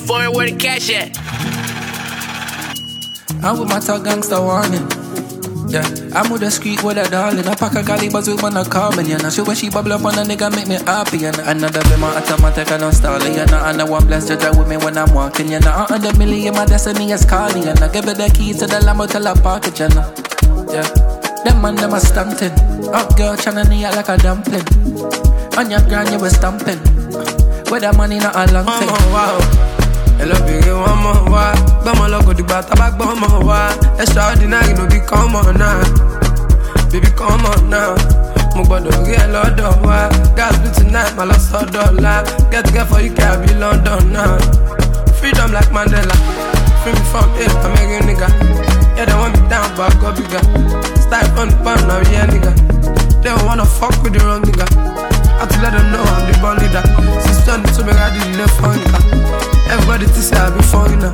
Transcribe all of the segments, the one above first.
foreign, where the cash at? I'm with my top gangster warning. Yeah, I'm with the street with a darling. I pack a calibers with when I call me. And I show when she bubble up on a nigga make me happy. And another be my automatic and I'm stalling. And I know one blessed judge with me when I'm walking. You know, 100 million my destiny is calling. And I give it the key to the Lambo till I park it, you know. Yeah, them man them a stunting. Up girl tryna knee like a dumpling. On your grind you was stamping. With that money not a long thing. Wow. Hello, baby, one more why? But my logo, the bat, back, one more why? Extraordinary, no, be come on now. Baby, come on now. My body, get a lot of why? Gas be tonight, my lost $1. Get to get for you, can't be London now. Freedom like Mandela. Free me from here, I'm a real nigga. Yeah, they want me down, but I go bigger. Style on the pound, now, yeah, nigga. They don't wanna fuck with the wrong nigga. I have to let them know I'm the ball leader. Since 20 to me, I did left for nigga. Everybody to say I be falling now.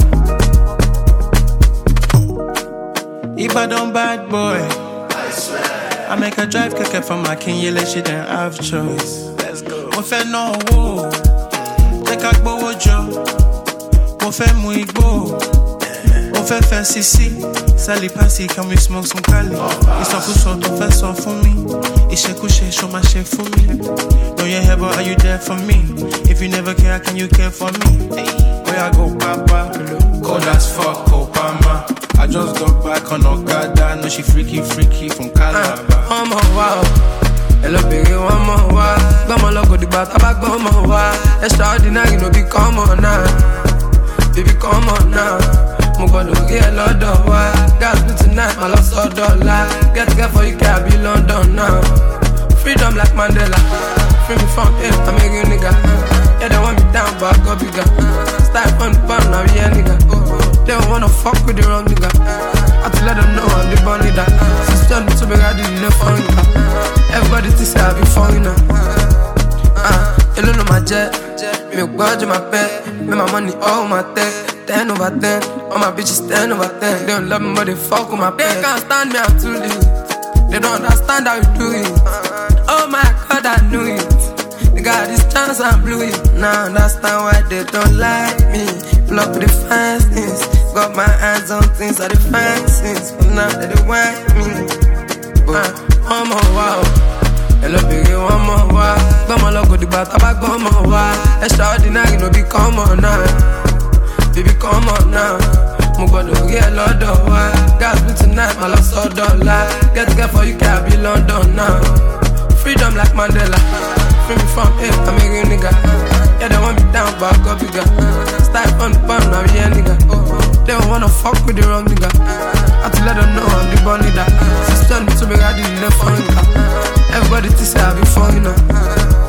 If I don't bad boy, I swear I make a drive kick from my king, you let she didn't have choice. Let's go. Mo fẹ́ no wo, take a gbowó jọ. Mo fẹ́ mu igbó, mo fẹ́ sisi. Sally Passy, can we smoke some Cali? Ìsọkúsọ tó fẹ́ sọ fún mi. Ìṣekúṣe ṣó máa ṣe fún mi. Know your hair, but are you there for me? If you never care, can you care for me? Where I go, Papa? Cold as fuck, Obama. I just got back on Okada. Know she freaky from Calabar. One more wow. Hello, baby, one more wow. Got my logo, the bat, back, one more wow. Extraordinary, no, be come on now. Baby, come on now. My body, get a lot of why? Gas me tonight, my lost $1. Get to get for you, can't be London now. Freedom like Mandela. Free me from here, I'm a real nigga. Yeah, they want me down, but I go bigger. Style on the pound, now, yeah, nigga. They don't wanna fuck with the wrong nigga. I have to let them know I'm the ball leader. Since 20 to me, I did left for nigga. Everybody to say I be falling now. Hello, no, my jet. Me a budge my pet. Me my money, all my tech. 10 over 10. All my bitches 10 over 10. They don't love me, but they fuck with my pet. They can't stand me, I'm too late. They don't understand how you do it. Oh my God, I knew it. They got this chance and blew it. Now I understand why they don't like me. Block with the fine things. Got my hands on things that the fine things. But now they don't want me. One more wow. Hello, baby, one more wow. Got my logo, the bat, back, one more wow. Extraordinary, no, be come on now. Baby, come on now. My body, get a lot of why? Gas me tonight, my lost $1. Get to get for you, can't be London now. Freedom like Mandela. Free me from here, I'm a real nigga. Yeah, they want me down, but I go bigger. Style on the pound, now, yeah, nigga. They don't wanna fuck with the wrong nigga. I have to let them know I'm the ball leader. Since 20 to me, I did left for nigga. Everybody to say I be falling now.